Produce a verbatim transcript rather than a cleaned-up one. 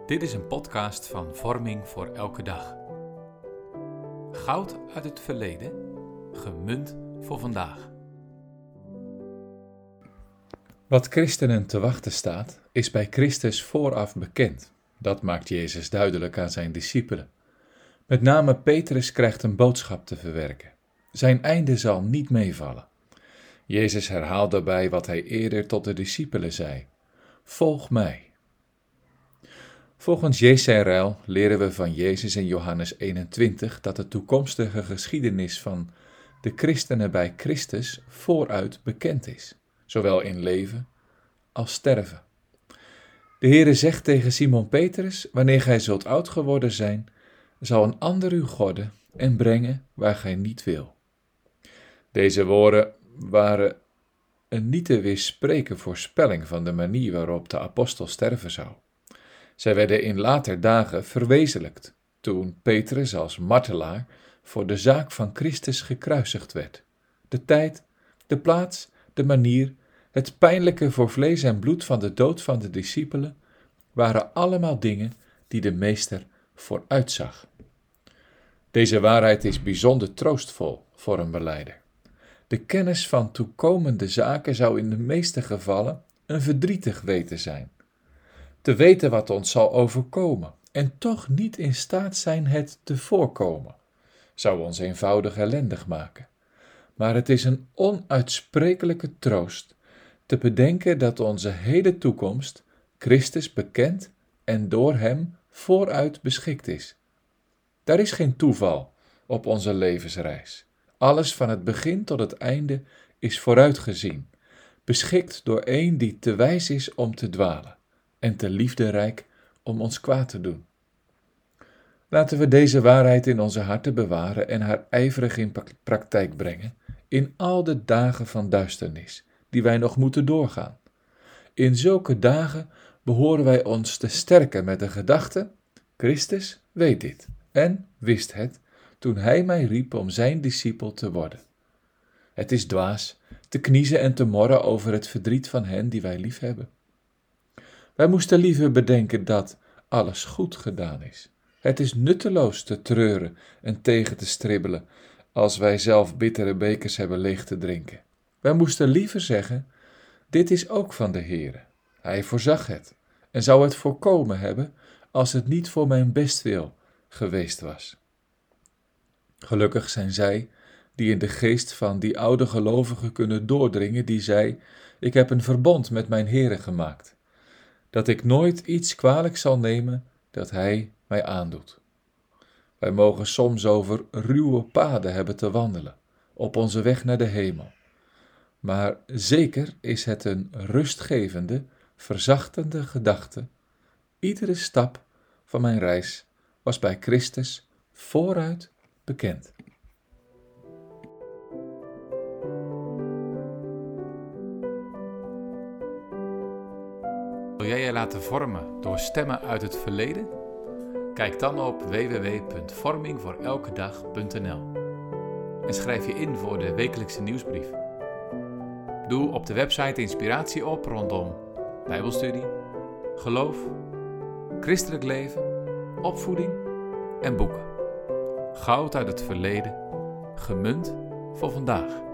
Dit is een podcast van Vorming voor elke dag. Goud uit het verleden, gemunt voor vandaag. Wat christenen te wachten staat, is bij Christus vooraf bekend. Dat maakt Jezus duidelijk aan zijn discipelen. Met name Petrus krijgt een boodschap te verwerken. Zijn einde zal niet meevallen. Jezus herhaalt daarbij wat hij eerder tot de discipelen zei. Volg mij. Volgens J C R L leren we van Jezus in Johannes eenentwintig dat de toekomstige geschiedenis van de christenen bij Christus vooruit bekend is, zowel in leven als sterven. De Heere zegt tegen Simon Petrus, wanneer gij zult oud geworden zijn, zal een ander u gorden en brengen waar gij niet wil. Deze woorden waren een niet te weerspreken voorspelling van de manier waarop de apostel sterven zou. Zij werden in later dagen verwezenlijkt, toen Petrus als martelaar voor de zaak van Christus gekruisigd werd. De tijd, de plaats, de manier, het pijnlijke voor vlees en bloed van de dood van de discipelen, waren allemaal dingen die de meester vooruitzag. Deze waarheid is bijzonder troostvol voor een belijder. De kennis van toekomende zaken zou in de meeste gevallen een verdrietig weten zijn. Te weten wat ons zal overkomen en toch niet in staat zijn het te voorkomen, zou ons eenvoudig ellendig maken. Maar het is een onuitsprekelijke troost te bedenken dat onze hele toekomst Christus bekend en door hem vooruit beschikt is. Daar is geen toeval op onze levensreis. Alles van het begin tot het einde is vooruitgezien, beschikt door een die te wijs is om te dwalen en te liefderijk om ons kwaad te doen. Laten we deze waarheid in onze harten bewaren en haar ijverig in praktijk brengen in al de dagen van duisternis die wij nog moeten doorgaan. In zulke dagen behoren wij ons te sterken met de gedachte, Christus weet dit en wist het toen hij mij riep om zijn discipel te worden. Het is dwaas te kniezen en te morren over het verdriet van hen die wij lief hebben. Wij moesten liever bedenken dat alles goed gedaan is. Het is nutteloos te treuren en tegen te stribbelen als wij zelf bittere bekers hebben leeg te drinken. Wij moesten liever zeggen, dit is ook van de Heere. Hij voorzag het en zou het voorkomen hebben als het niet voor mijn bestwil geweest was. Gelukkig zijn zij die in de geest van die oude gelovigen kunnen doordringen die zei, ik heb een verbond met mijn Heere gemaakt, dat ik nooit iets kwalijk zal nemen dat hij mij aandoet. Wij mogen soms over ruwe paden hebben te wandelen, op onze weg naar de hemel. Maar zeker is het een rustgevende, verzachtende gedachte. Iedere stap van mijn reis was bij Christus vooruit bekend. Wil jij je laten vormen door stemmen uit het verleden? Kijk dan op w w w punt vorming voor elke dag punt n l en schrijf je in voor de wekelijkse nieuwsbrief. Doe op de website inspiratie op rondom Bijbelstudie, geloof, christelijk leven, opvoeding en boeken. Goud uit het verleden, gemunt voor vandaag.